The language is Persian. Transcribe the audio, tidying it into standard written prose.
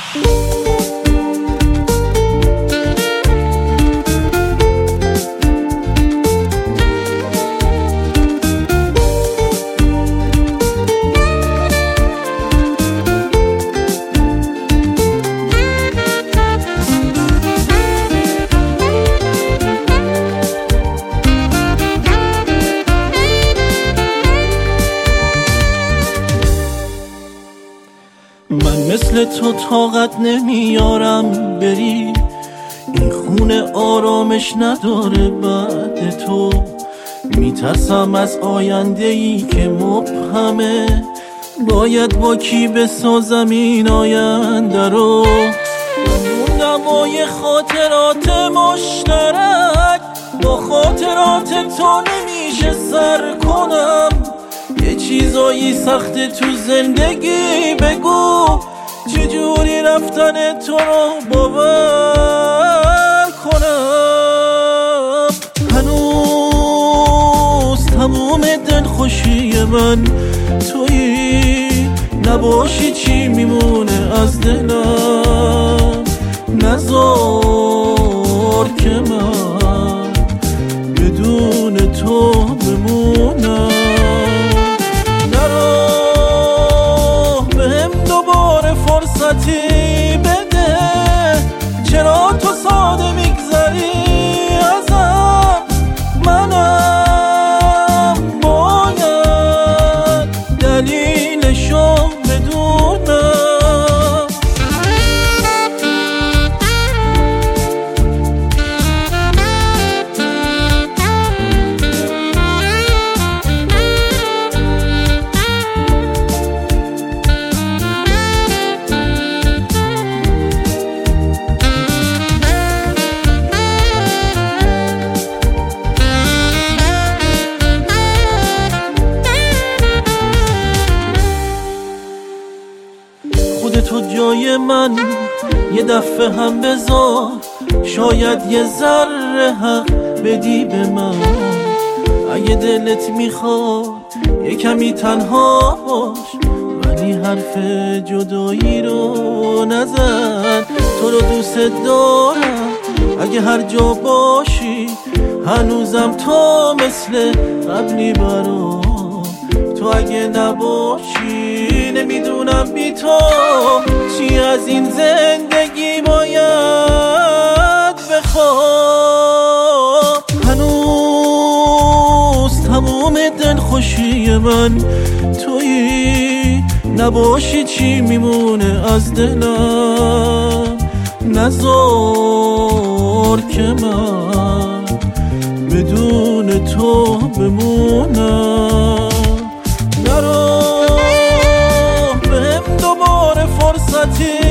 من مثل تو طاقت نمیارم بری، این خونه آرامش نداره بعد تو. میترسم از آینده‌ای که مبهمه، باید با کی بسازم این آینده رو. اون نمای خاطرات مشترک، با خاطرات تو نمیشه سر کنم. یه چیزایی سخته تو زندگی، بگو چجوری رفتن تو رو باور کنم. هنوز تموم دلخوشی من تویی، نباشی چی میمونه از دلم. نذار که من بدون تو بمونم. فرصتی بده، چرا تو ساده میگذری ازم؟ منم باید دلیلشو بدونم. خودتو جای من یه دفعه هم بذار، شاید یه ذره حق بدی به من. اگه دلت میخواد یه کمی تنها باش، ولی حرف جدایی رو نزن. تو رو دوست دارم، اگه هر جا باشی هنوزم تو مثل قبلی برام. تو اگه نباشی نمیدونم بی تو چی از این زندگی باید بخوام. هنوز تموم دلخوشی من تویی، نباشی چی میمونه از دلم. نذار که من بدون تو بمونم. نرو بهم دوباره فرصتی